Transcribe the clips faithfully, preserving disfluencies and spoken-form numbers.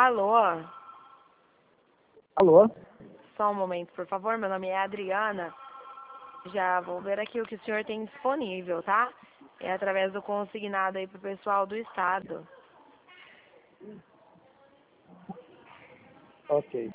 Alô? Alô? Só um momento, por favor. Meu nome é Adriana. Já vou ver aqui o que o senhor tem disponível, tá? É através do consignado aí pro pessoal do estado. Ok.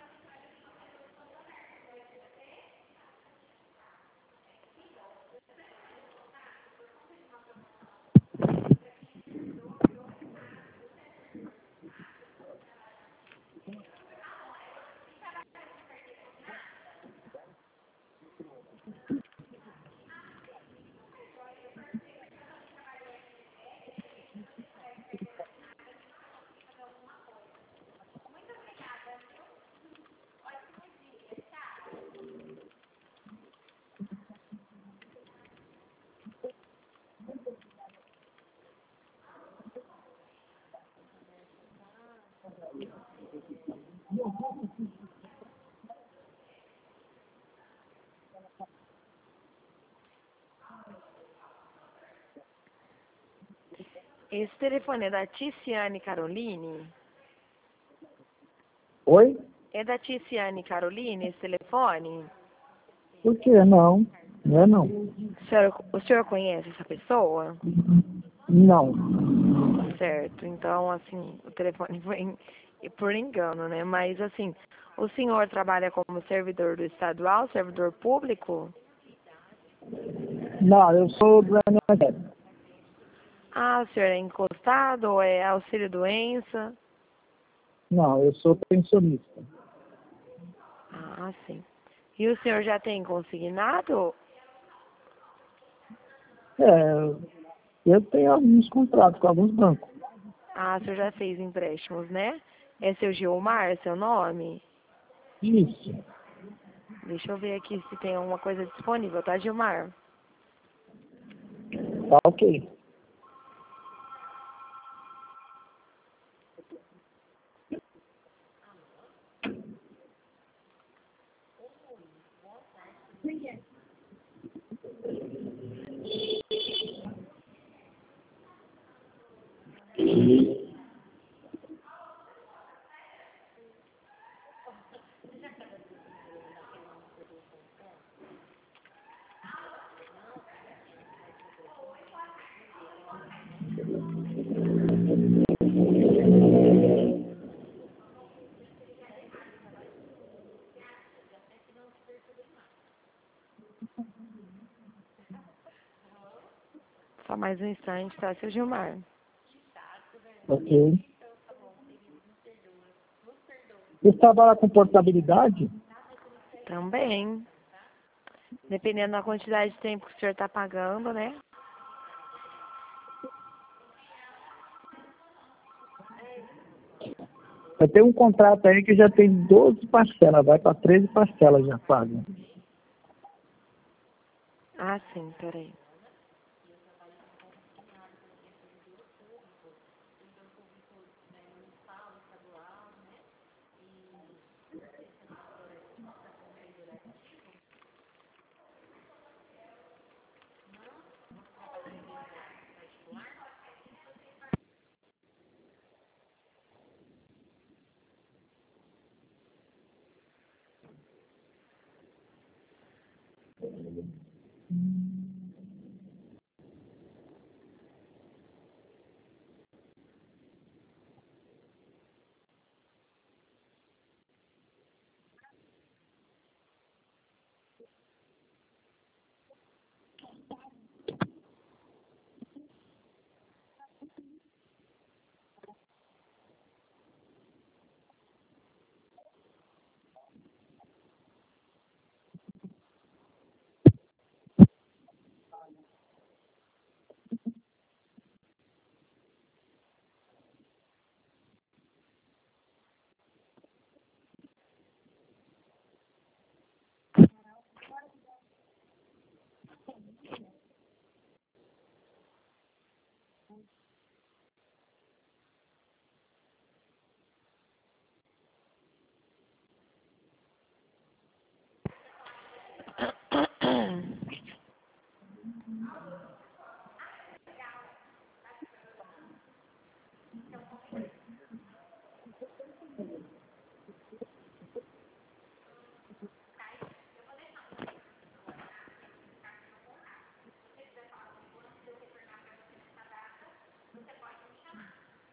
Esse telefone é da Ticiane Caroline? Oi? É da Ticiane Caroline esse telefone? Por que não? Não é não. O senhor, o senhor conhece essa pessoa? Não. Certo, então assim, o telefone foi em- por engano, né? Mas assim, o senhor trabalha como servidor do estadual, servidor público? Não, eu sou do I N S S. Ah, o senhor é encostado ou é auxílio-doença? Não, eu sou pensionista. Ah, sim. E o senhor já tem consignado? É, eu tenho alguns contratos com alguns bancos. Ah, o senhor já fez empréstimos, né? É seu Gilmar, seu nome? Isso. Deixa eu ver aqui se tem alguma coisa disponível, tá, Gilmar? Tá ok. Só mais um instante, tá, seu Gilmar? Ok. Você trabalha com portabilidade? Também. Dependendo da quantidade de tempo que o senhor tá pagando, né? Eu tenho um contrato aí que já tem doze parcelas, vai para treze parcelas já pagas. Ah, sim, peraí.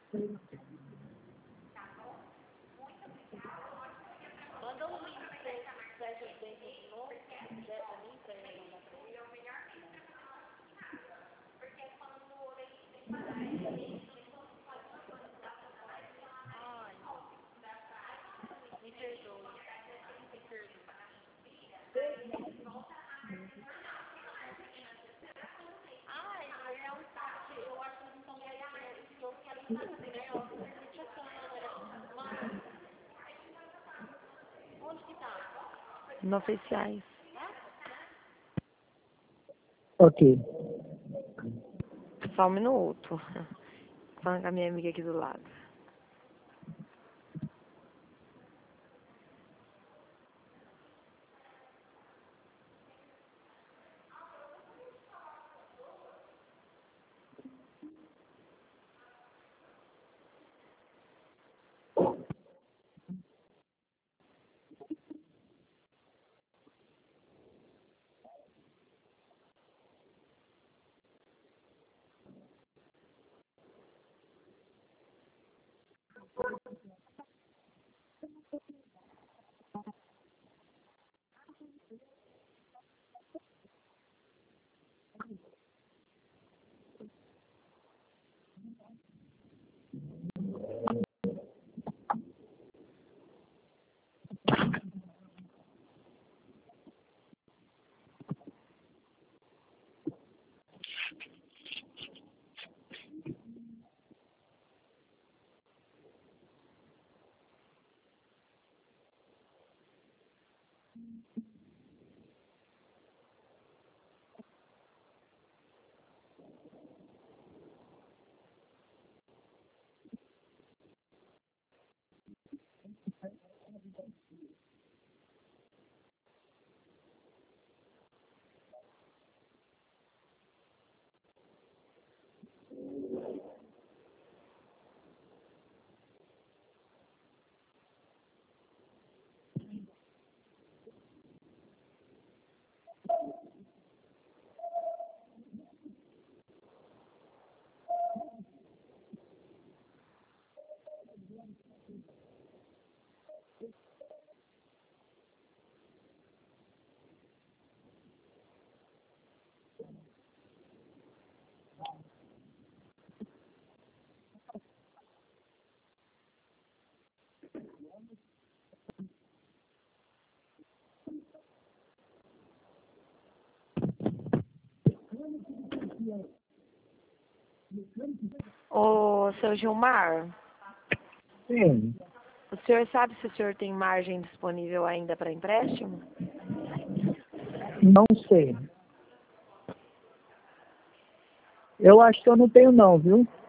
Manda um link para esse bem de novo, se quiser para mim, para ele mandar para ele. Ai, me perdoe, me perdoe. Ai, mas é um saco, eu acho que eles não querem, esse jogo querem fazer, né? Eu permiti a câmera, mas onde que tá? No oficiais. Ok. Só um minuto. Falando com a minha amiga aqui do lado. Ô, seu Gilmar, Sim. o senhor sabe se o senhor tem margem disponível ainda para empréstimo? Não sei. Eu acho que eu não tenho não, viu?